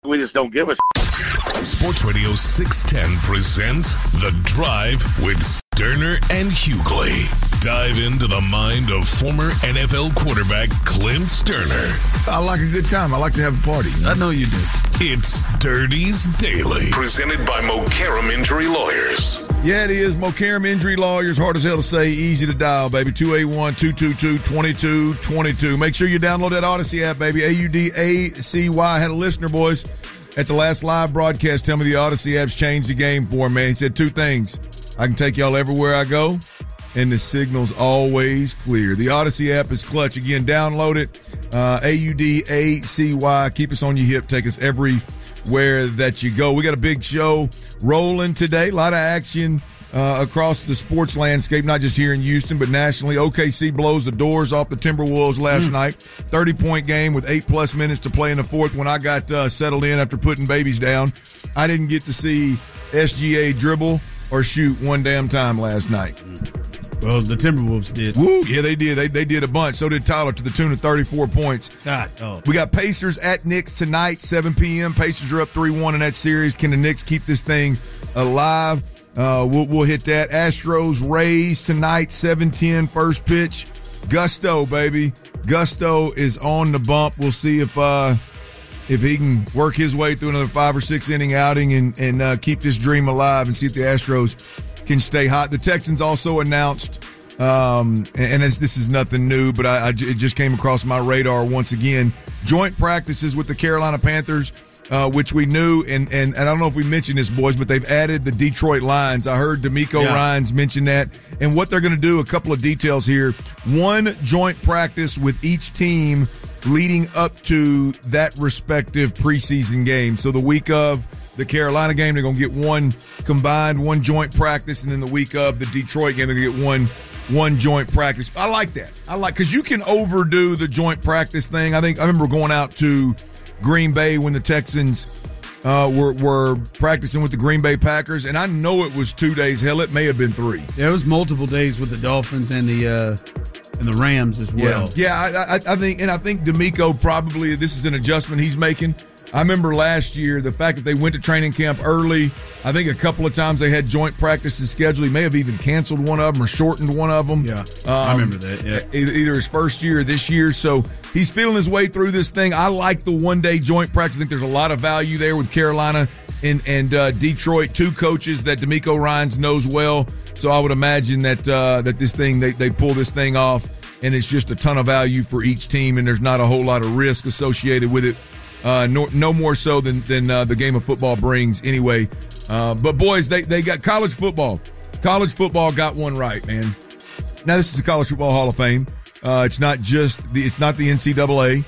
We just don't give a Sports Radio 610 presents The Drive with Sterner and Hughley. Dive into the mind of former NFL quarterback Clint Sterner. I like a good time. I like to have a party. I know you do. It's Dirty's Daily, presented by Mokaram Injury Lawyers. Yeah, it is. Mokaram Injury Lawyers. Hard as hell to say. Easy to dial, baby. 281-222-2222. Make sure you download that Odyssey app, baby. AUDACY. I had a listener, boys, at the last live broadcast tell me the Odyssey app's changed the game for me, man. He said two things. I can take y'all everywhere I go, and the signal's always clear. The Odyssey app is clutch. Again, download it. AUDACY. Keep us on your hip. Take us everywhere that you go. We got a big show rolling today. A lot of action across the sports landscape, not just here in Houston, but nationally. OKC blows the doors off the Timberwolves last night. 30-point game with 8+ minutes to play in the fourth. When I got settled in after putting babies down, I didn't get to see SGA dribble or shoot one damn time last night. Well, the Timberwolves did. Woo, yeah, they did. They did a bunch. So did Tyler, to the tune of 34 points. We got Pacers at Knicks tonight, 7 p.m. Pacers are up 3-1 in that series. Can the Knicks keep this thing alive? We'll hit that. Astros Rays tonight, 7:10 first pitch. Gusto, baby. Gusto is on the bump. We'll see if he can work his way through another 5 or 6 inning outing and keep this dream alive and see if the Astros can stay hot. The Texans also announced, and this is nothing new, but it just came across my radar once again, joint practices with the Carolina Panthers, which we knew, and I don't know if we mentioned this, boys, but they've added the Detroit Lions. I heard D'Amico Ryans mention that. And what they're going to do, a couple of details here. One joint practice with each team leading up to that respective preseason game. So the week of the Carolina game, they're going to get one joint practice, and then the week of the Detroit game, they're going to get one joint practice. I like that. Because you can overdo the joint practice thing. I remember going out to Green Bay when the Texans were practicing with the Green Bay Packers, and I know it was 2 days. Hell, it may have been 3. There was multiple days with the Dolphins and the Rams as well. Yeah. I think D'Amico probably, this is an adjustment he's making. I remember last year, the fact that they went to training camp early. I think a couple of times they had joint practices scheduled. He may have even canceled one of them or shortened one of them. Yeah, I remember that. Yeah. Either his first year or this year. So he's feeling his way through this thing. I like the one-day joint practice. I think there's a lot of value there with Carolina and Detroit, two coaches that D'Amico Ryans knows well. So I would imagine that this thing, they pull this thing off, and it's just a ton of value for each team, and there's not a whole lot of risk associated with it. No more so than the game of football brings anyway. But boys, they got college football. College football got one right, man. Now this is the College Football Hall of Fame. It's not the NCAA.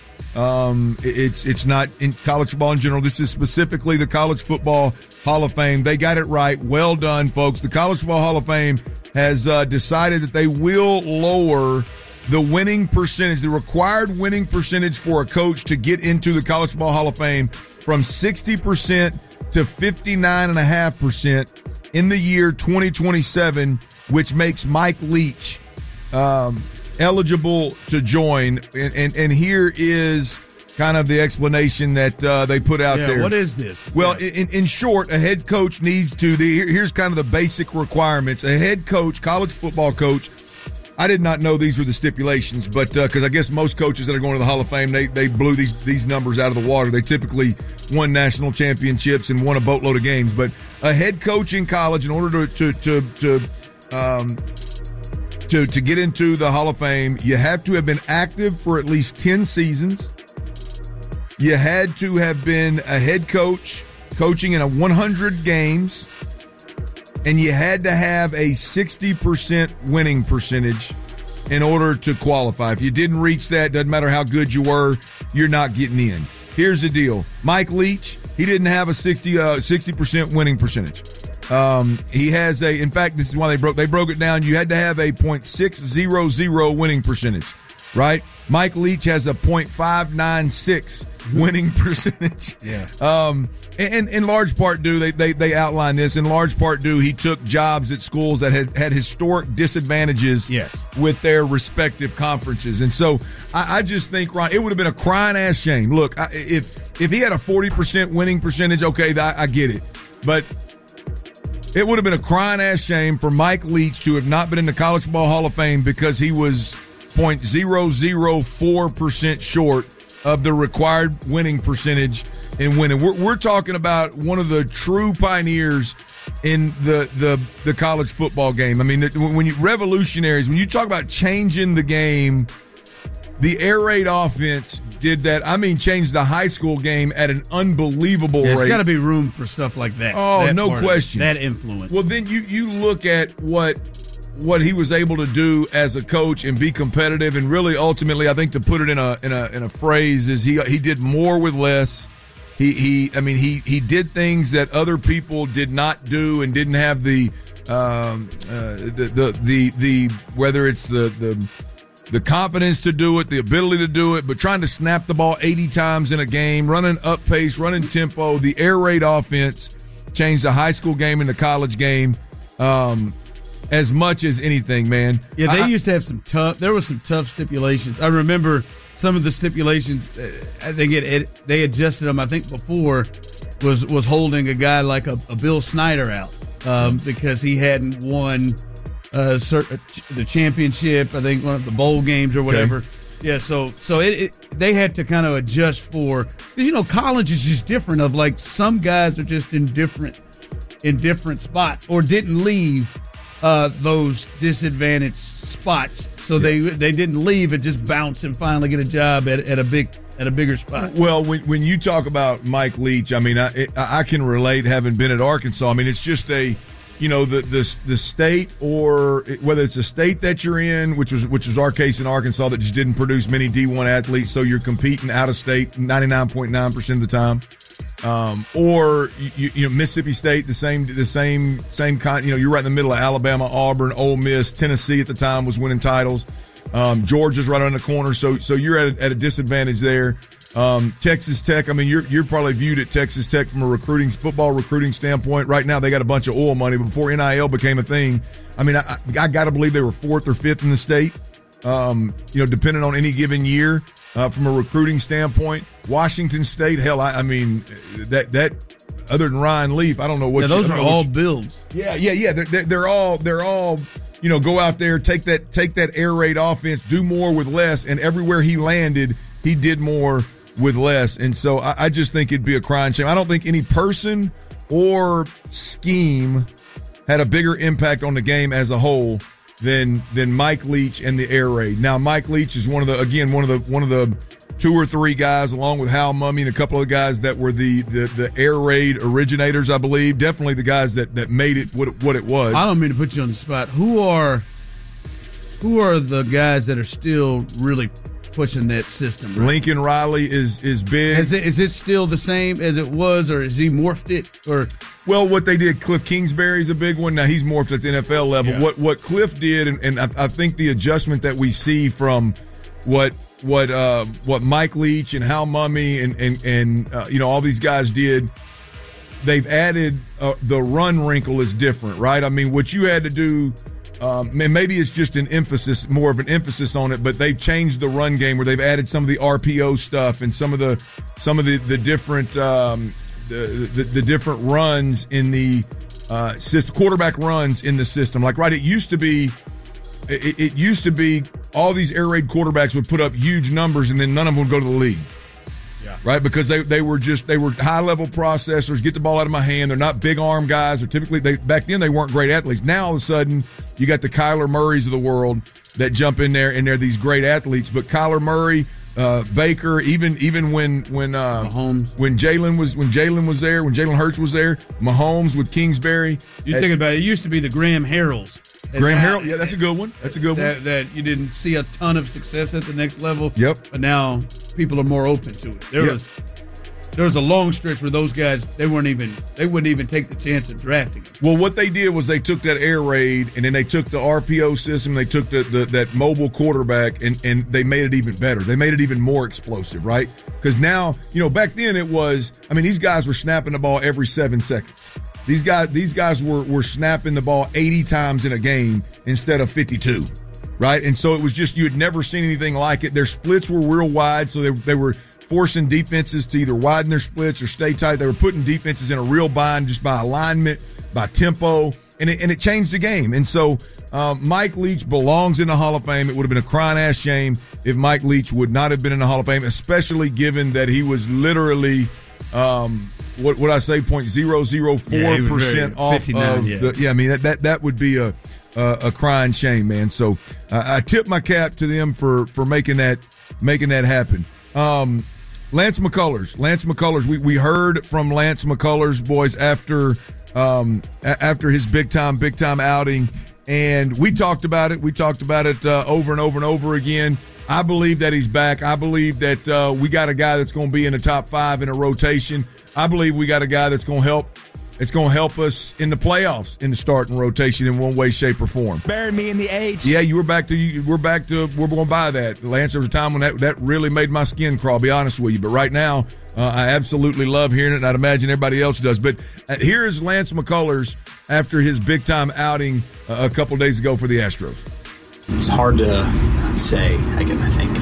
It's not in college football in general. This is specifically the College Football Hall of Fame. They got it right. Well done, folks. The College Football Hall of Fame has decided that they will lower the winning percentage, the required winning percentage for a coach to get into the College Football Hall of Fame from 60% to 59.5% in the year 2027, which makes Mike Leach eligible to join. And here is kind of the explanation that they put out there. What is this? Well, in short, a head coach needs to, here's kind of the basic requirements. A head coach, college football coach, I did not know these were the stipulations, but because I guess most coaches that are going to the Hall of Fame, they blew these numbers out of the water. They typically won national championships and won a boatload of games. But a head coach in college, in order to get into the Hall of Fame, you have to have been active for at least 10 seasons. You had to have been a head coach, coaching in 100 games. And you had to have a 60% winning percentage in order to qualify. If you didn't reach that, doesn't matter how good you were, you're not getting in. Here's the deal. Mike Leach, he didn't have a 60% winning percentage. He has in fact, this is why they broke it down. You had to have a .600 winning percentage. right? Mike Leach has a .596 winning percentage. Yeah. And in large part due, they outline this, in large part due, he took jobs at schools that had historic disadvantages with their respective conferences. And so I just think, Ron, it would have been a crying ass shame. Look, if he had a 40% winning percentage, okay, I get it. But it would have been a crying ass shame for Mike Leach to have not been in the College Football Hall of Fame because he was 0.004% short of the required winning percentage in winning. We're talking about one of the true pioneers in the college football game. I mean, when you revolutionaries, when you talk about changing the game, the air raid offense did that. I mean, changed the high school game at an unbelievable rate. There's got to be room for stuff like that. Oh, no question. That influence. Well, then you look at what he was able to do as a coach and be competitive, and really ultimately, I think to put it in a phrase is he did more with less. He did things that other people did not do and didn't have the whether it's the confidence to do it, the ability to do it, but trying to snap the ball 80 times in a game, running up pace, running tempo. The air raid offense changed the high school game and the college game as much as anything, man. Yeah, they used to have there were some tough stipulations. I remember some of the stipulations, they adjusted them, I think before, was holding a guy like a Bill Snyder out because he hadn't won the championship, I think one of the bowl games or whatever. Okay. Yeah, so they had to kind of adjust for, because college is just different. Of like some guys are just in different spots or didn't leave those disadvantaged spots, so they didn't leave and just bounce and finally get a job at a bigger spot. Well, when you talk about Mike Leach, I mean, I can relate, having been at Arkansas. I mean, it's just the state, or whether it's a state that you're in, which was our case in Arkansas, that just didn't produce many D1 athletes, so you're competing out of state 99.9% of the time. Or Mississippi State, the same kind. You're right in the middle of Alabama, Auburn, Ole Miss, Tennessee at the time was winning titles. Georgia's right around the corner, so you're at a disadvantage there. Texas Tech, I mean, you're probably viewed at Texas Tech from a football recruiting standpoint. Right now, they got a bunch of oil money, but before NIL became a thing, I mean, I got to believe they were 4th or 5th in the state. Depending on any given year, from a recruiting standpoint. Washington State, hell, I mean, that other than Ryan Leaf, I don't know what. Yeah, those are all builds. Yeah. They're all. Go out there, take that air raid offense, do more with less, and everywhere he landed, he did more with less. And so I just think it'd be a crying shame. I don't think any person or scheme had a bigger impact on the game as a whole than Mike Leach and the air raid. Now, Mike Leach is one of the 2 or 3 guys, along with Hal Mumme and a couple of guys that were the air raid originators, I believe. Definitely the guys that made it what it was. I don't mean to put you on the spot. Who are the guys that are still really pushing that system? Right? Lincoln Riley is big. Is it still the same as it was, or has he morphed it? Or well, what they did, Cliff Kingsbury's a big one. Now he's morphed at the NFL level. Yeah. What Cliff did, and I think the adjustment that we see from what Mike Leach and Hal Mumme and all these guys did, they've added the run wrinkle is different, right? I mean, what you had to do. Maybe it's just more of an emphasis on it, but they've changed the run game where they've added some of the RPO stuff and some of the different the different runs in the system, quarterback runs in the system. Like, right, it used to be all these air raid quarterbacks would put up huge numbers and then none of them would go to the league. Yeah. Right, because they were high level processors, get the ball out of my hand. They're not big arm guys, or typically back then they weren't great athletes. Now all of a sudden you got the Kyler Murrays of the world that jump in there and they're these great athletes. But Kyler Murray, Baker, even when Mahomes, when Jalen was there, when Jalen Hurts was there, Mahomes with Kingsbury. You're thinking about it. It used to be the Graham Harrells. Graham Harrell, yeah, that's a good one. That you didn't see a ton of success at the next level. Yep. But now people are more open to it. there was a long stretch where those guys they wouldn't even take the chance of drafting him. Well, what they did was they took that air raid and then they took the RPO system, they took that mobile quarterback and they made it even better. They made it even more explosive, right? Because now, back then it was, these guys were snapping the ball every 7 seconds. These guys were snapping the ball 80 times in a game instead of 52, right? And so it was just, you had never seen anything like it. Their splits were real wide, so they were forcing defenses to either widen their splits or stay tight. They were putting defenses in a real bind just by alignment, by tempo, and it changed the game. And so Mike Leach belongs in the Hall of Fame. It would have been a crying ass shame if Mike Leach would not have been in the Hall of Fame, especially given that he was literally what would I say, 0.004% off of that would be a crying shame, man. So I tip my cap to them for making that happen. Lance McCullers. We heard from Lance McCullers, boys, after his big time outing, and we talked about it. We talked about it over and over and over again. I believe that he's back. I believe that we got a guy that's going to be in the top 5 in a rotation. I believe we got a guy that's going to help. It's going to help us in the playoffs in the starting rotation in one way, shape, or form. Bury me in the age. Yeah, we're going to buy that. Lance, there was a time when that really made my skin crawl, I'll be honest with you. But right now, I absolutely love hearing it, and I'd imagine everybody else does. But here is Lance McCullers after his big-time outing a couple days ago for the Astros. It's hard to say, I think.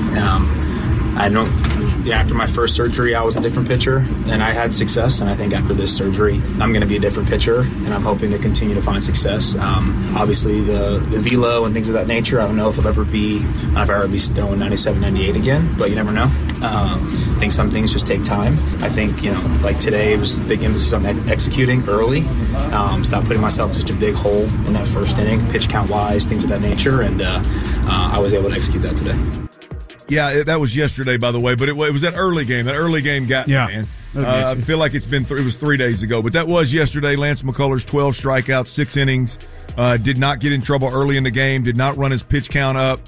After my first surgery, I was a different pitcher, and I had success. And I think after this surgery, I'm going to be a different pitcher, and I'm hoping to continue to find success. Obviously, the velo and things of that nature, I don't know if I'll ever be throwing 97, 98 again, but you never know. I think some things just take time. I think, like today, it was a big emphasis on executing early. Stop putting myself in such a big hole in that first inning, pitch count-wise, things of that nature, and I was able to execute that today. Yeah, that was yesterday, by the way, but it was that early game. That early game got me, man. I feel like it was 3 days ago, but that was yesterday. Lance McCullers, 12 strikeouts, 6 innings, did not get in trouble early in the game, did not run his pitch count up.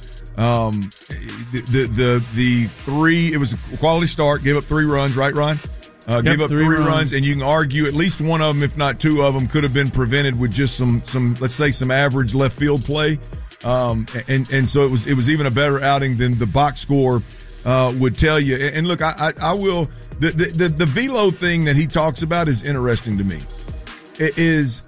The 3, it was a quality start, gave up 3 runs, right, Ron? Gave up 3 runs, and you can argue at least one of them, if not 2 of them, could have been prevented with just some let's say some average left field play. And so it was even a better outing than the box score would tell you. And look, I will the velo thing that he talks about is interesting to me. It is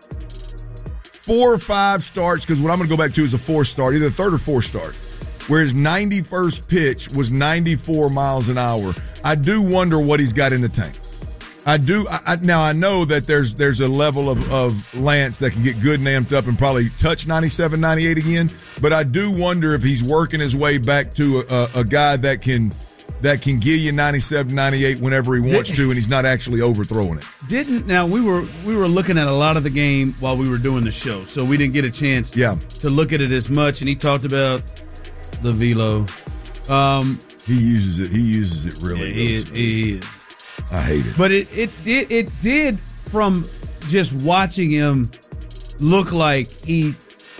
4 or 5 starts, because what I'm going to go back to is a 4 start, either 3rd or 4th start, where his 91st pitch was 94 miles an hour. I do wonder what he's got in the tank. I do. Now, I know that there's a level of Lance that can get good and amped up and probably touch 97, 98 again, but I do wonder if he's working his way back to a guy that can give you 97, 98 whenever he wants to, and he's not actually overthrowing it. Now, we were looking at a lot of the game while we were doing the show, so we didn't get a chance to look at it as much, and he talked about the velo. He uses it really. He is. I hate it. But it did from just watching him look like he,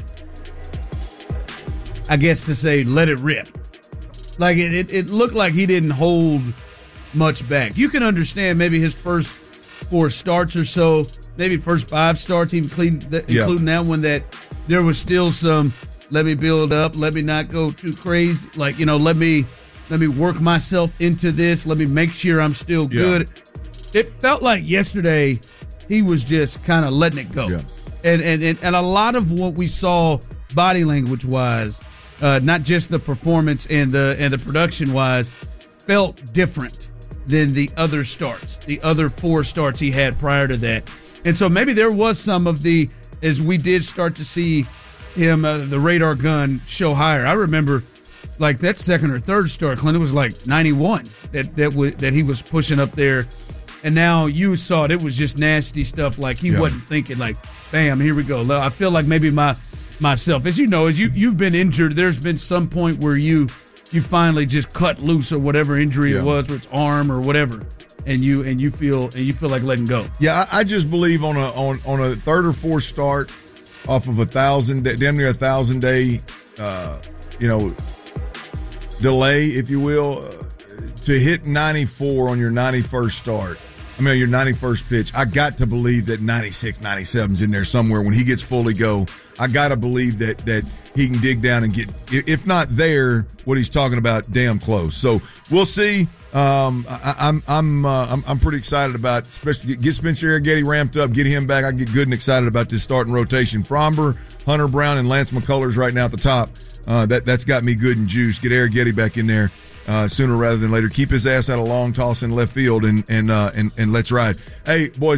I guess to say, let it rip. Like it looked like he didn't hold much back. You can understand maybe his first 4 starts or so, maybe first 5 starts, including that one, that there was still some, let me build up, let me not go too crazy. Like, let me work myself into this. Let me make sure I'm still good. Yeah. It felt like yesterday he was just kind of letting it go. Yeah. And a lot of what we saw body language wise, not just the performance and the production wise, felt different than the other starts, the other 4 starts he had prior to that. And so maybe there was some of the, as we did start to see him, the radar gun show higher. I remember, like, that 2nd or 3rd start, Clint, it was like 91 that he was pushing up there. And now you saw it was just nasty stuff. Like, he wasn't thinking, like, bam, here we go. I feel like maybe myself, as you know, as you've been injured, there's been some point where you finally just cut loose or whatever injury it was, whether it's arm or whatever, and you feel like letting go. Yeah, I just believe on a 3rd or 4th start off of damn near 1,000 day, delay, if you will, to hit 94 on your 91st start, your 91st pitch, I got to believe that 96, 97's in there somewhere when he gets fully go. I got to believe that he can dig down and get, if not there, what he's talking about, damn close. So we'll see. I'm pretty excited about, especially get Spencer Arrighetti ramped up, get him back. I get good and excited about this starting rotation. Fromber, Hunter Brown, and Lance McCullers right now at the top. That's got me good and juiced. Get Arrighetti back in there sooner rather than later. Keep his ass out of long toss in left field and let's ride. Hey boys,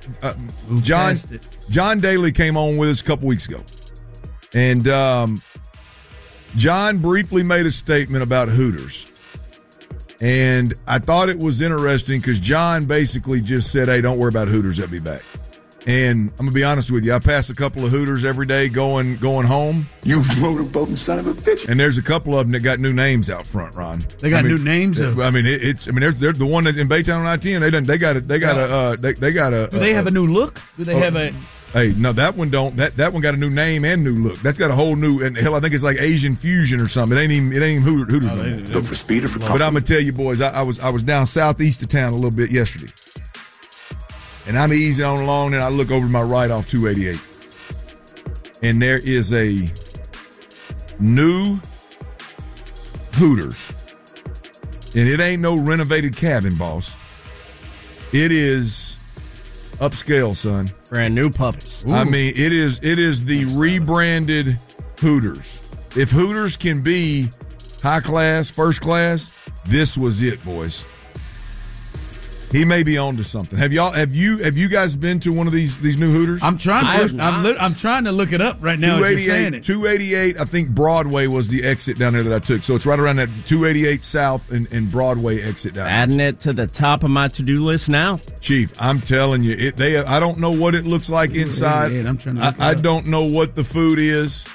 John Daly came on with us a couple weeks ago, and John briefly made a statement about Hooters. And I thought it was interesting because John basically just said, hey, don't worry about Hooters, they'll be back. And I'm going to be honest with you, I pass a couple of Hooters every day going home. You motorboating son of a bitch. And there's a couple of them that got new names out front, Ron. They got new names? They're the one that in Baytown on I-10, they got a. Do they have a new look? Do they have a... Hey, no, that one don't. That one got a new name and new look. That's got a whole new, and hell, I think it's like Asian fusion or something. It ain't even Hooters no more. Go for speed or for comfort. But I'm gonna tell you, boys, I was down southeast of town a little bit yesterday, and I'm easy on along, and I look over to my right off 288, and there is a new Hooters, and it ain't no renovated cabin, boss. It is upscale, son. Brand new puppies. Ooh. I mean, it is the rebranded Hooters. If Hooters can be high class, first class, this was it, boys. He may be on to something. Have you guys been to one of these new Hooters? I'm trying to look it up right now. 288, I think Broadway was the exit down there that I took. So it's right around that 288 South and Broadway exit down there. Adding it to the top of my to-do list now. Chief, I'm telling you, I don't know what it looks like inside. I don't know what the food is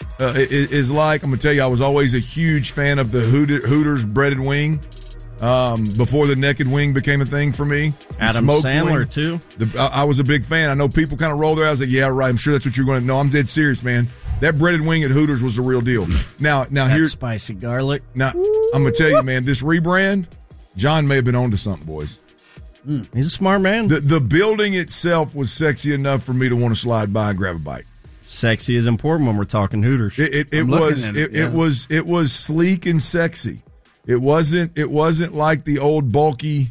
like. I'm going to tell you, I was always a huge fan of the Hooters breaded wing. Before the naked wing became a thing for me. Adam Sandler, too. I was a big fan. I know people kind of roll their eyes like, yeah, right, I'm sure that's what you're going to know. I'm dead serious, man. That breaded wing at Hooters was the real deal. Now here's spicy garlic. Now, I'm going to tell you, man, this rebrand, John may have been on to something, boys. He's a smart man. The building itself was sexy enough for me to want to slide by and grab a bite. Sexy is important when we're talking Hooters. It was sleek and sexy. It wasn't like the old bulky,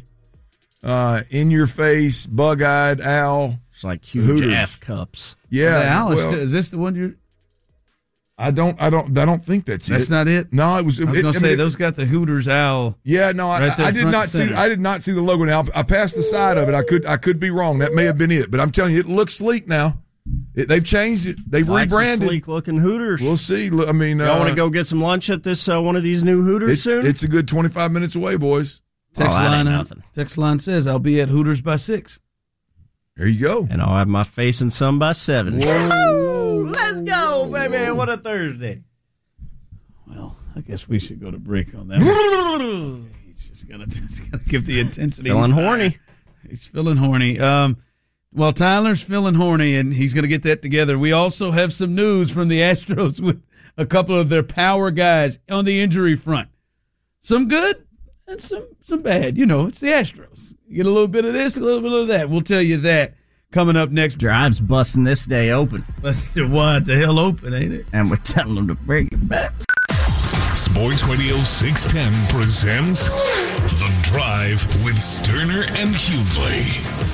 in your face, bug-eyed owl. It's like huge Hooters. F cups. Yeah, Al, is this the one you're? I don't think that's it. That's not it. No, it was. I was going to say those got the Hooters owl. Yeah, no, I did not see. I did not see the logo. Now I passed the side of it. I could be wrong. That may have been it, but I'm telling you, it looks sleek now. They've changed it. They've rebranded. Sleek looking Hooters. We'll see. I mean, y'all want to go get some lunch at this one of these new Hooters soon? It's a good 25 minutes away, boys. Text line says I'll be at Hooters by 6. There you go. And I'll have my face in some by 7. Whoa. Let's go, baby. What a Thursday. Well, I guess we should go to break on that. He's just gonna give the intensity. Feeling horny. He's feeling horny. Well, Tyler's feeling horny, and he's going to get that together. We also have some news from the Astros with a couple of their power guys on the injury front. Some good and some bad. You know, it's the Astros. You get a little bit of this, a little bit of that. We'll tell you that coming up next. Drive's busting this day open. Busted what the hell open, ain't it? And we're telling them to bring it back. Sports Radio 610 presents The Drive with Sterner and Hughley.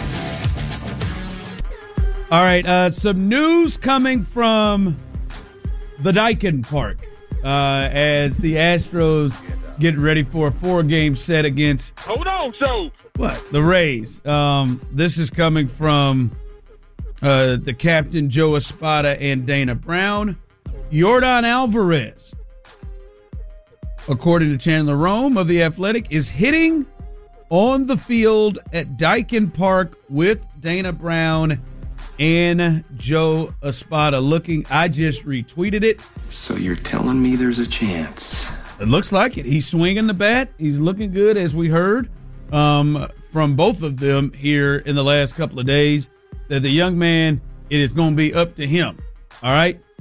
All right, some news coming from the Daikin Park as the Astros get ready for a 4-game set against the Rays. This is coming from the captain, Joe Espada, and Dana Brown. Yordan Alvarez, according to Chandler Rome of The Athletic, is hitting on the field at Daikin Park with Dana Brown and Joe Espada I just retweeted it. So you're telling me there's a chance? It looks like it. He's swinging the bat. He's looking good, as we heard from both of them here in the last couple of days, that the young man, it is going to be up to him. All right?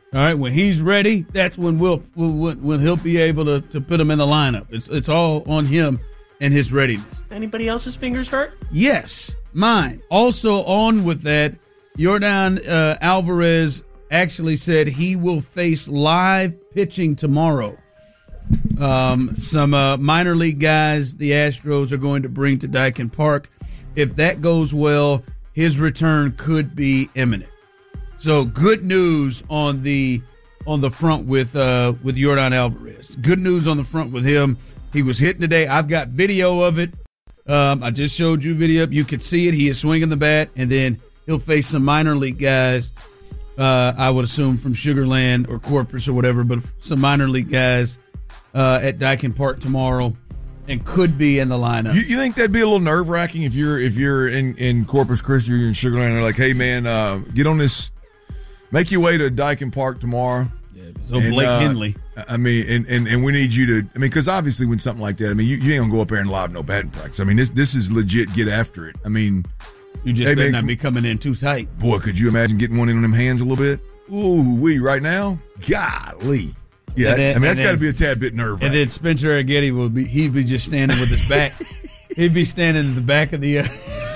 All right, when he's ready, that's when when he'll be able to put him in the lineup. It's all on him and his readiness. Anybody else's fingers hurt? Yes, mine. Also on with that, Yordan Alvarez actually said he will face live pitching tomorrow. Some minor league guys the Astros are going to bring to Daikin Park. If that goes well, his return could be imminent. So good news on the front with Yordan Alvarez. Good news on the front with him. He was hitting today. I've got video of it. I just showed you video. You could see it. He is swinging the bat, and then he'll face some minor league guys. I would assume from Sugar Land or Corpus or whatever, but some minor league guys at Daikin Park tomorrow, and could be in the lineup. You think that'd be a little nerve wracking if you're in Corpus Christi or you're in Sugar Land and they're like, hey man, get on this, make your way to Daikin Park tomorrow. So Blake Henley. I mean, and we need you to. I mean, because obviously when something like that, I mean, you ain't gonna go up there and live no batting practice. I mean, this is legit. Get after it. I mean, you just better not be coming in too tight. Boy, could you imagine getting one in them hands a little bit? Ooh, right now, golly. Yeah, that's got to be a tad bit nerve-wracking. And then Spencer Arrighetti he'd be just standing with his back. He'd be standing in the back of the,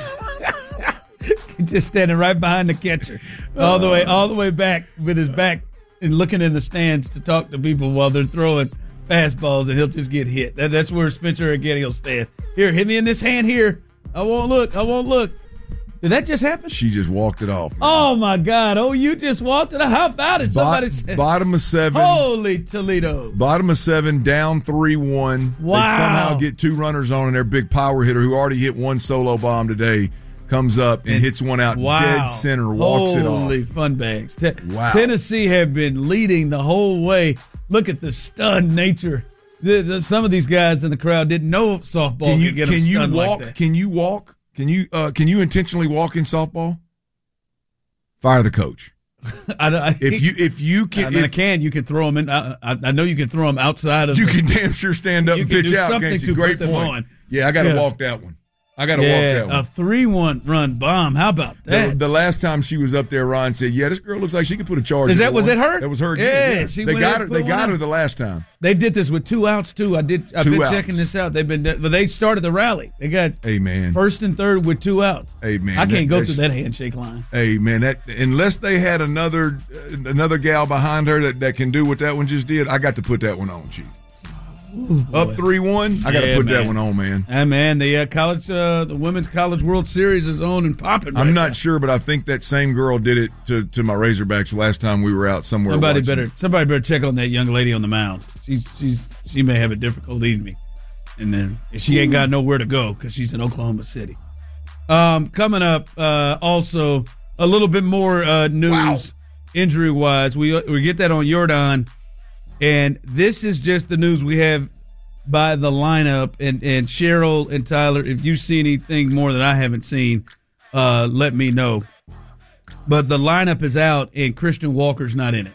just standing right behind the catcher, all the way back with his back and looking in the stands to talk to people while they're throwing fastballs, and he'll just get hit. That's where Spencer Arrighetti will stand. Here, hit me in this hand here. I won't look. Did that just happen? She just walked it off. Man. Oh, my God. Oh, you just walked it off. How about it? Somebody said. Bottom of 7. Holy Toledo. Bottom of 7, down 3-1. Wow. They somehow get 2 runners on, and their big power hitter, who already hit 1 solo bomb today, comes up and hits one out dead center, walks it off. Holy fun bags. Wow. Tennessee have been leading the whole way. Look at the stunned nature. Some of these guys in the crowd didn't know softball could get them stunned like that. Can you walk? Can you intentionally walk in softball? Fire the coach. If you can, you can throw them in. I know you can throw them outside of. You can damn sure stand up and pitch out. Can't you? Great point. Yeah, I got to walk that one. I got to walk that one. A 3-1 run bomb. How about that? The last time she was up there, Ron said, "Yeah, this girl looks like she could put a charge." Was it her? That was her. Yeah, they got her the last time. They did this with 2 outs too. I've been checking this out. They started the rally. They got first and third with 2 outs. Hey man, I can't go through that handshake line. Hey man, that unless they had another gal behind her that can do what that one just did, I got to put that one on, Chief. Ooh, up 3-1. I got to put that one on, man. And man, the Women's College World Series is on and popping. I'm not sure, but I think that same girl did it to my Razorbacks last time we were out somewhere. Somebody better check on that young lady on the mound. She may have it difficult leading me, and then she ain't got nowhere to go because she's in Oklahoma City. Coming up, also a little bit more news injury wise. We get that on Yordan. And this is just the news we have by the lineup. And Cheryl and Tyler, if you see anything more that I haven't seen, let me know. But the lineup is out, and Christian Walker's not in it.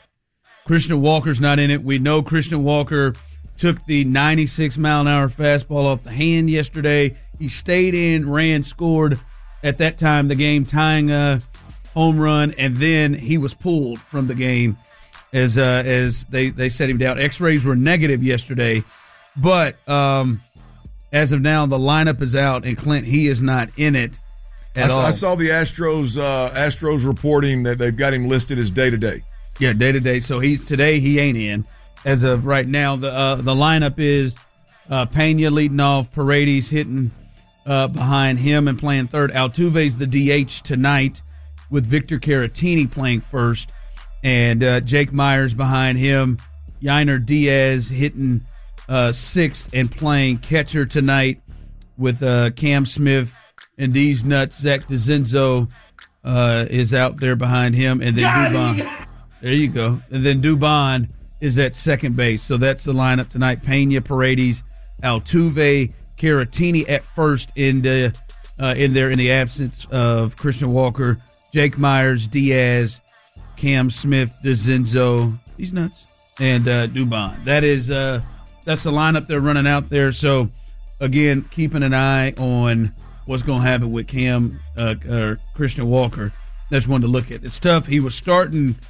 We know Christian Walker took the 96-mile-an-hour fastball off the hand yesterday. He stayed in, ran, scored at that time the game, tying a home run, and then he was pulled from the game. As they set him down. X-rays were negative yesterday, but as of now, the lineup is out, and Clint, he is not in it at all. I saw the Astros reporting that they've got him listed as day-to-day. Yeah, day-to-day. So today he ain't in. As of right now, the lineup is Pena leading off, Paredes hitting behind him and playing third. Altuve's the DH tonight with Victor Caratini playing first. And Jake Myers behind him. Yainer Diaz hitting sixth and playing catcher tonight with Cam Smith and these nuts. Zach DeZenzo is out there behind him. And then Dubon. There you go. And then Dubon is at second base. So that's the lineup tonight. Pena, Paredes, Altuve, Caratini at first in the absence of Christian Walker. Jake Myers, Diaz, Cam Smith, DeZenzo, these nuts, and Dubon. That's the lineup they're running out there. So, again, keeping an eye on what's going to happen with Cam or Christian Walker. That's one to look at. It's tough. He was starting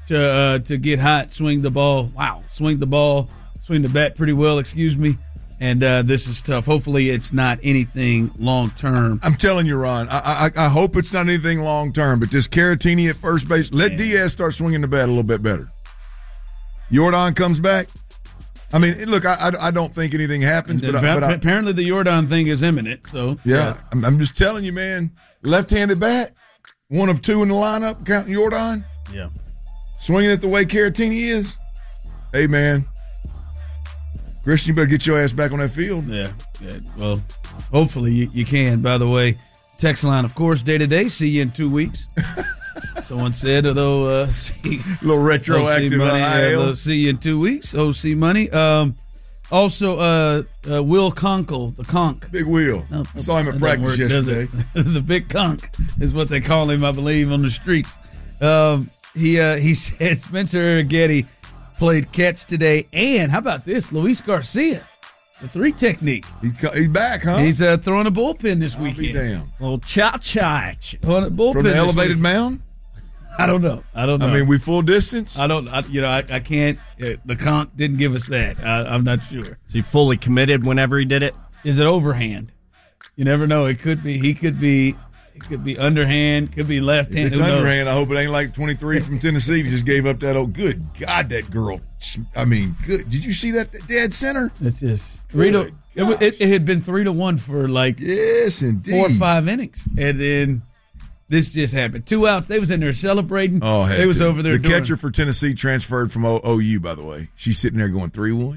to get hot, swing the ball. Wow, swing the bat pretty well. Excuse me. And this is tough. Hopefully, it's not anything long term. I'm telling you, Ron. I hope it's not anything long term. But this Caratini at first base, let Diaz start swinging the bat a little bit better. Yordan comes back. I mean, look, I don't think anything happens, but apparently the Yordan thing is imminent. So yeah. I'm just telling you, man. Left-handed bat, one of two in the lineup, counting Yordan. Yeah, swinging it the way Caratini is. Hey, man. Christian, you better get your ass back on that field. Yeah. Well, hopefully you can. By the way, text line, of course, day to day. See you in 2 weeks. Someone said, although a little retroactive. See you in 2 weeks. OC Money. Also, Will Conkle, the Conk. Big Wheel. I saw him at practice yesterday. The Big Conk is what they call him, I believe, on the streets. He said Spencer Arrighetti played catch today, and how about this? Luis Garcia, the 3 technique. He's back, huh? He's throwing a bullpen this weekend. Damn. Well, cha-cha. On a bullpen from the elevated mound? I don't know. I mean, we full distance? I can't. The Conk didn't give us that. I'm not sure. Is he fully committed whenever he did it? Is it overhand? You never know. It could be. He could be underhand. Could be left hand. If it's underhand. I hope it ain't like 23 from Tennessee. He just gave up that. Good God, that girl. I mean, good. Did you see that dead center? It's just 3-1. It had been 3-1 for like yes, indeed, 4 or 5 innings, and then this just happened. 2 outs. They was in there celebrating. Oh, they was over there. The catcher for Tennessee transferred from OU. By the way, she's sitting there going 3-1.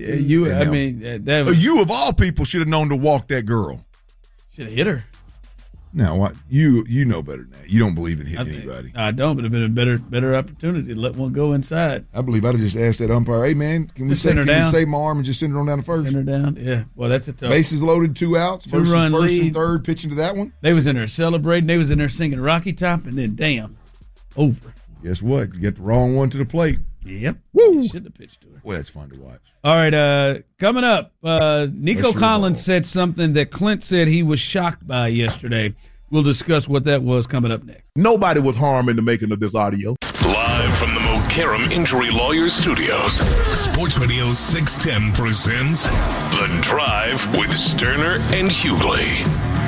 You of all people should have known to walk that girl. Should have hit her. Now, what you know better than that. You don't believe in hitting anybody. I don't, but it'd been a better opportunity to let one go inside. I believe I'd have just asked that umpire, "Hey man, can we save my arm and just send it on down to first?" Send her down. Yeah. Well, that's a tough. Bases loaded, 2 outs versus first lead. and third, pitching to that one. They was in there celebrating. They was in there singing Rocky Top, and then damn, over. Guess what? You get the wrong one to the plate. Yep. Woo! Shouldn't have pitched to her. Well, that's fun to watch. All right. Coming up, Nico Collins said something that Clint said he was shocked by yesterday. We'll discuss what that was coming up next. Nobody was harmed in the making of this audio. Live from the McCarran Injury Lawyers Studios, Sports Radio 610 presents The Drive with Sterner and Hughley.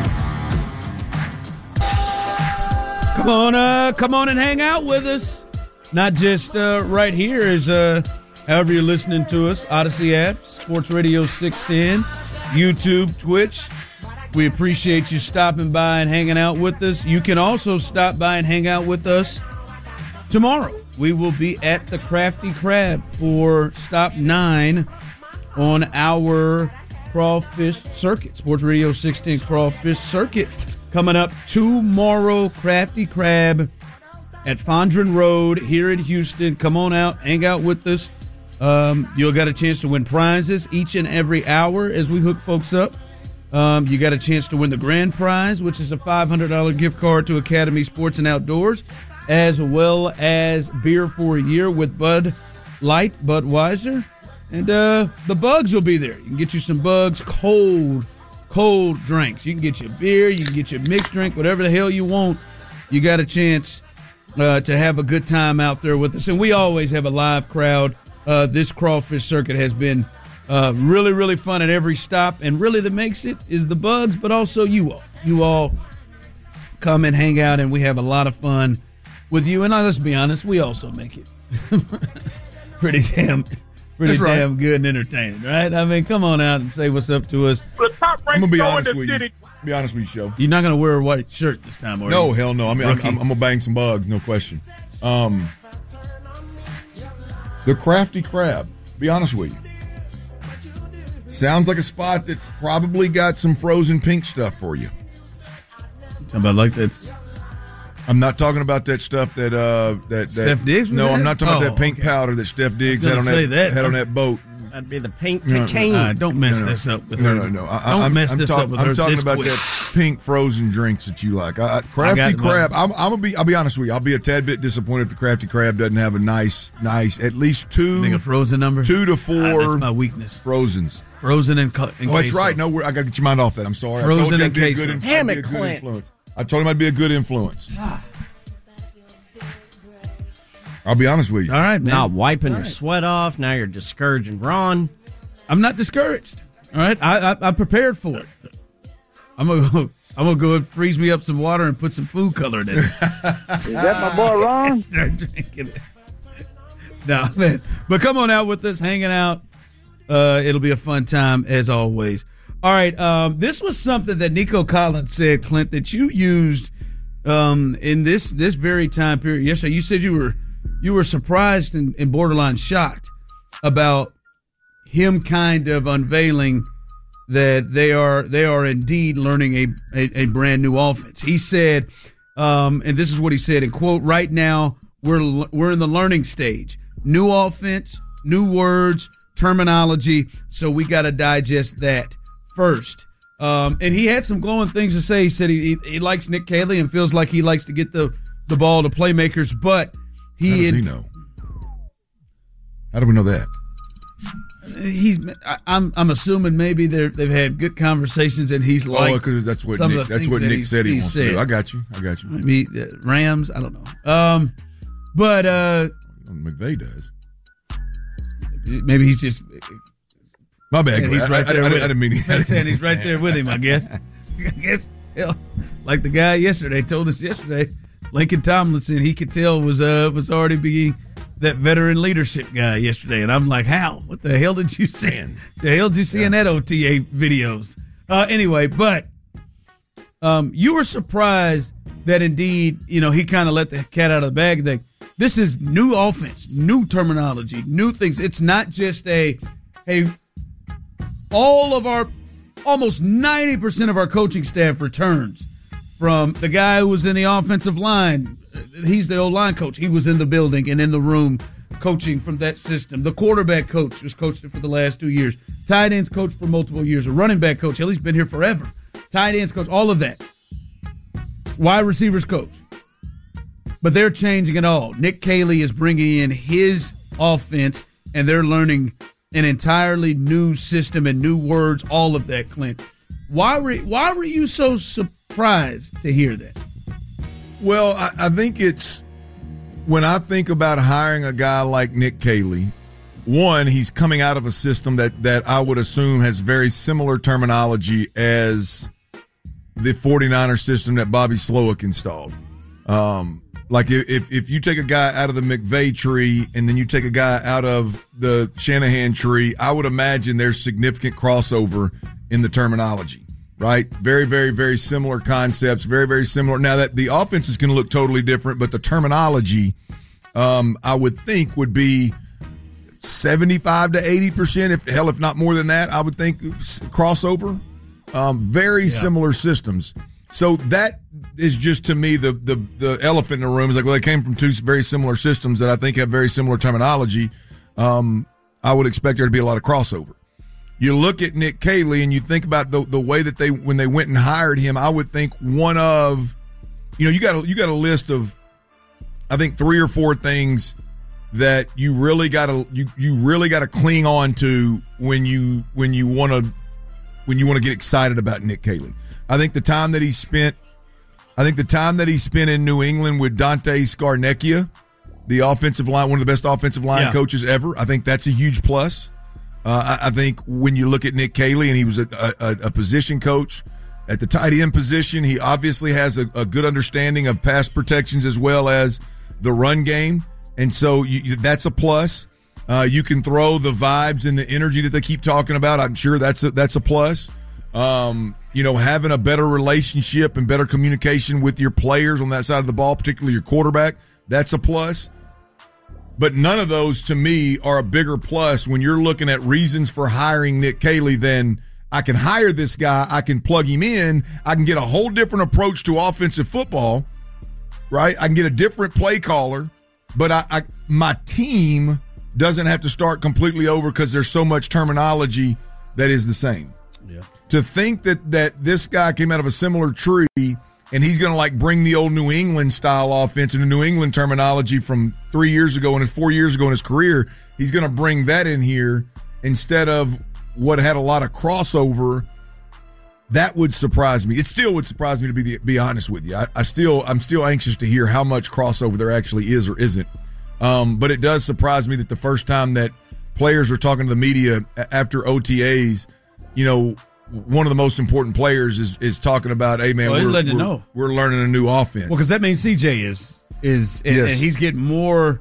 Come on and hang out with us. Not just right here, as however you're listening to us, Odyssey app, Sports Radio 610, YouTube, Twitch. We appreciate you stopping by and hanging out with us. You can also stop by and hang out with us tomorrow. We will be at the Crafty Crab for Stop 9 on our Crawfish Circuit. Sports Radio 610 Crawfish Circuit. Coming up tomorrow, Crafty Crab at Fondren Road here in Houston. Come on out, hang out with us. You'll get a chance to win prizes each and every hour as we hook folks up. You got a chance to win the grand prize, which is a $500 gift card to Academy Sports and Outdoors, as well as beer for a year with Bud Light, Budweiser. And the Bugs will be there. You can get you some Bugs cold drinks. You can get you beer, you can get you a mixed drink, whatever the hell you want. You got a chance to have a good time out there with us. And we always have a live crowd. This Crawfish Circuit has been really, really fun at every stop, and really that makes it is the Bugs, but also you all. You all come and hang out, and we have a lot of fun with you. And let's be honest, we also make it pretty damn good and entertaining, right? I mean, come on out and say what's up to us. I'm gonna be honest with you. Be honest with you, Show. You're not gonna wear a white shirt this time, are you? No, hell no. I mean, I'm gonna bang some Bugs, no question. The Crafty Crab. Be honest with you. Sounds like a spot that probably got some frozen pink stuff for you. Talking about like that. I'm not talking about that stuff that Steph Diggs. No, I'm not talking about that pink powder that Steph Diggs had on that boat. That'd be the pink cocaine. Don't mess this up with her. No. Don't mess this up with her. I'm talking about that pink frozen drinks that you like. Crafty Crab. I'll be honest with you. I'll be a tad bit disappointed if the Crafty Crab doesn't have a nice at least 2. Think a frozen number? 2 to 4. That's my weakness. Frozens. Frozen and oh, that's right. No, I got to get your mind off that. I'm sorry. Frozen and queso. Damn it, Clint. I told him I'd be a good influence. I'll be honest with you. All right, man. Not wiping your sweat off. Now you're discouraging Ron. I'm not discouraged. All right, I'm prepared for it. I'm gonna go and freeze me up some water and put some food coloring in it. Is that my boy Ron? Start drinking it. No, man. But come on out with us, hanging out. It'll be a fun time as always. All right, this was something that Nico Collins said, Clint, that you used in this very time period yesterday. You said you were surprised and borderline shocked about him kind of unveiling that they are indeed learning a brand new offense. He said, and this is what he said in quote, "Right now we're in the learning stage. New offense, new words, terminology. So we got to digest that first." And he had some glowing things to say. He said he likes Nick Caley and feels like he likes to get the ball to playmakers, but How does he know? How do we know that? I'm assuming maybe they've had good conversations, and he's like, because that's what Nick said he wants to do. I got you. Maybe Rams. I don't know. But McVay does. Maybe he's just. My bad. He's right there. I didn't mean he's saying he's right there with him. I guess. Hell, like the guy yesterday told us yesterday, Lincoln Tomlinson, he could tell was already being that veteran leadership guy yesterday, and I'm like, how? What the hell did you see? The hell did you see in that OTA videos? Anyway, but you were surprised that indeed, he kind of let the cat out of the bag. That this is new offense, new terminology, new things. It's not just almost 90% of our coaching staff returns from the guy who was in the offensive line. He's the O-line coach. He was in the building and in the room coaching from that system. The quarterback coach has coached it for the last 2 years. Tight ends coach for multiple years. A running back coach, he's been here forever. Tight ends coach, all of that. Wide receivers coach. But they're changing it all. Nick Caley is bringing in his offense, and they're learning an entirely new system and new words, all of that, Clint. Why were you so surprised to hear that? Well, I think it's when I think about hiring a guy like Nick Caley, one, he's coming out of a system that I would assume has very similar terminology as the 49er system that Bobby Slowick installed. Like if you take a guy out of the McVay tree and then you take a guy out of the Shanahan tree, I would imagine there's significant crossover in the terminology, right? Very, very, very similar concepts, very, very similar. Now that the offense is going to look totally different, but the terminology, I would think would be 75 to 80%, if not more than that, I would think crossover. Very similar systems. So that is just, to me, the elephant in the room. Is like, well, they came from two very similar systems that I think have very similar terminology. I would expect there to be a lot of crossover. You look at Nick Caley and you think about the way that when they went and hired him, I would think one of, you got a list of, I think 3 or 4 things that you really got to cling on to when you want to get excited about Nick Caley. I think the time that he spent in New England with Dante Scarnecchia, the offensive line, one of the best offensive line coaches ever, I think that's a huge plus. I think when you look at Nick Caley, and he was a position coach at the tight end position, he obviously has a good understanding of pass protections as well as the run game, and so that's a plus. You can throw the vibes and the energy that they keep talking about. I'm sure that's a plus. Having a better relationship and better communication with your players on that side of the ball, particularly your quarterback, that's a plus. But none of those, to me, are a bigger plus when you're looking at reasons for hiring Nick Caley than I can hire this guy, I can plug him in, I can get a whole different approach to offensive football, right? I can get a different play caller, but my team doesn't have to start completely over because there's so much terminology that is the same. Yeah. To think that this guy came out of a similar tree and he's going to bring the old New England style offense and the New England terminology from 3 years ago and 4 years ago in his career, he's going to bring that in here instead of what had a lot of crossover. That would surprise me. It still would surprise me, to be honest with you. I'm still anxious to hear how much crossover there actually is or isn't. But it does surprise me that the first time that players are talking to the media after OTAs, one of the most important players is talking about, hey, man, we're learning a new offense. Well, because that means CJ is and he's getting more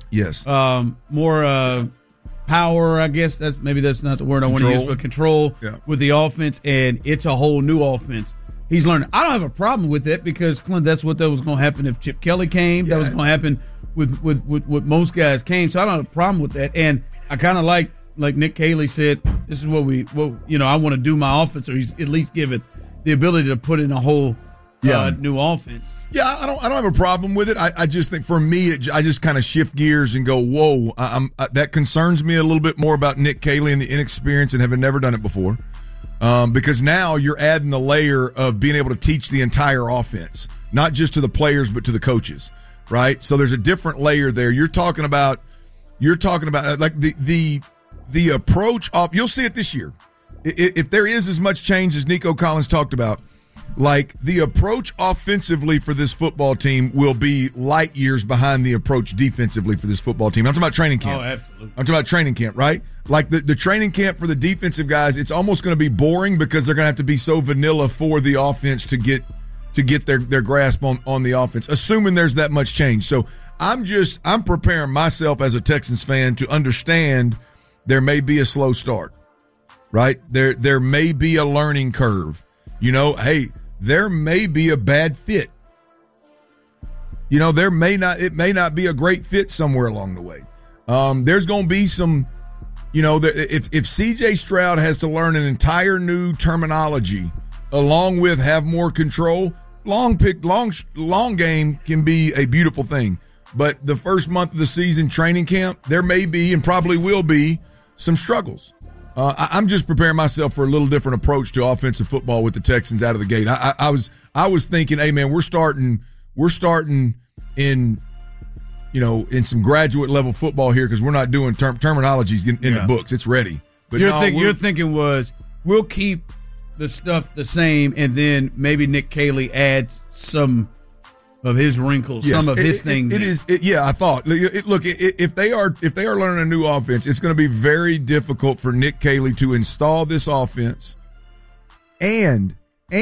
power, I guess. That's not the word I want to use, but control with the offense, and it's a whole new offense. He's learning. I don't have a problem with that because, Clint, that's what was going to happen if Chip Kelly came. Yeah. That was going to happen with most guys came. So I don't have a problem with that. And I kind of like Nick Caley said, this is what I want to do my offense, or he's at least give it the ability to put in a whole new offense. Yeah, I don't have a problem with it. I just think for me, I just kind of shift gears and go, whoa, that concerns me a little bit more about Nick Caley and the inexperience and having never done it before. Because now you're adding the layer of being able to teach the entire offense, not just to the players, but to the coaches, right? So there's a different layer there. You're talking about like the approach off. You'll see it this year. If there is as much change as Nico Collins talked about, like the approach offensively for this football team will be light years behind the approach defensively for this football team. I'm talking about training camp. Oh, absolutely. I'm talking about training camp, right? Like the training camp for the defensive guys, it's almost going to be boring because they're going to have to be so vanilla for the offense to get their grasp on the offense, assuming there's that much change. So I'm preparing myself as a Texans fan to understand there may be a slow start, right? There may be a learning curve. Hey, there may be a bad fit. It may not be a great fit somewhere along the way. There's going to be some, if CJ Stroud has to learn an entire new terminology along with have more control, long game can be a beautiful thing. But the first month of the season, training camp, there may be and probably will be some struggles. I'm just preparing myself for a little different approach to offensive football with the Texans out of the gate. I was thinking, hey man, we're starting in some graduate level football here because we're not doing terminologies in the books. It's ready. But your thinking was we'll keep the stuff the same, and then maybe Nick Caley adds some of his wrinkles, some of his things. I thought. Look, if they are learning a new offense, it's going to be very difficult for Nick Caley to install this offense and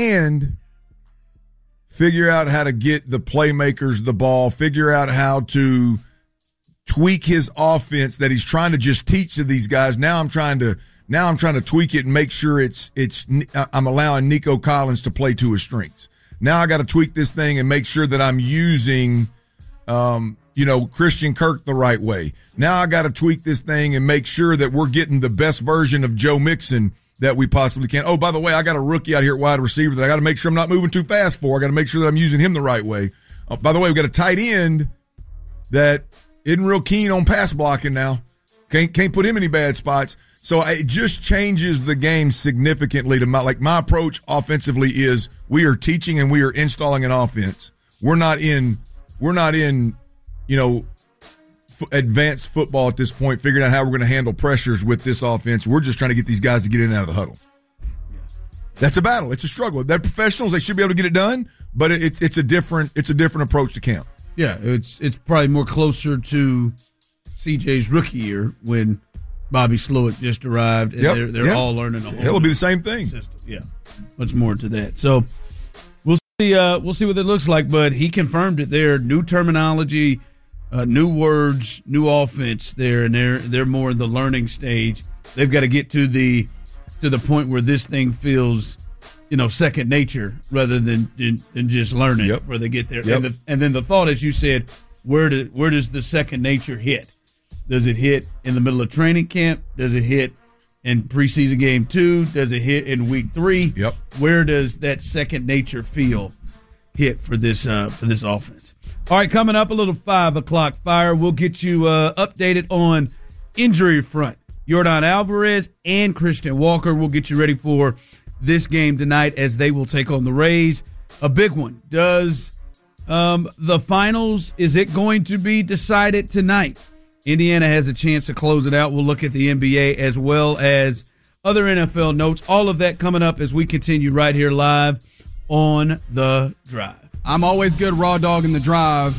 figure out how to get the playmakers the ball, figure out how to tweak his offense that he's trying to just teach to these guys. Now I'm trying to tweak it and make sure I'm allowing Nico Collins to play to his strengths. Now I got to tweak this thing and make sure that I'm using, Christian Kirk the right way. Now I got to tweak this thing and make sure that we're getting the best version of Joe Mixon that we possibly can. Oh, by the way, I got a rookie out here at wide receiver that I got to make sure I'm not moving too fast for. I got to make sure that I'm using him the right way. Oh, by the way, we got a tight end that isn't real keen on pass blocking now. Can't put him in any bad spots. So it just changes the game significantly to my approach offensively is we are teaching and we are installing an offense. We're not in advanced football at this point, figuring out how we're going to handle pressures with this offense. We're just trying to get these guys to get in and out of the huddle. That's a battle. It's a struggle. They're professionals. They should be able to get it done, but it's a different approach to camp. Yeah, it's probably more closer to CJ's rookie year when Bobby Slowick just arrived, and they're all learning a whole. It'll be the same thing. System. Yeah, much more to that. So we'll see what it looks like. But he confirmed it there. New terminology, new words, new offense there, and they're more in the learning stage. They've got to get to the point where this thing feels, second nature rather than just learning. Yep. Where they get there, Yep. and then the thought, as you said, where does the second nature hit? Does it hit in the middle of training camp? Does it hit in preseason game 2? Does it hit in week 3? Yep. Where does that second nature feel hit for this offense? All right, coming up a little 5 o'clock fire. We'll get you updated on injury front. Yordan Alvarez and Christian Walker will get you ready for this game tonight as they will take on the Rays. A big one. Does the finals, is it going to be decided tonight? Indiana has a chance to close it out. We'll look at the NBA as well as other NFL notes. All of that coming up as we continue right here live on The Drive. I'm always good raw dog in The Drive.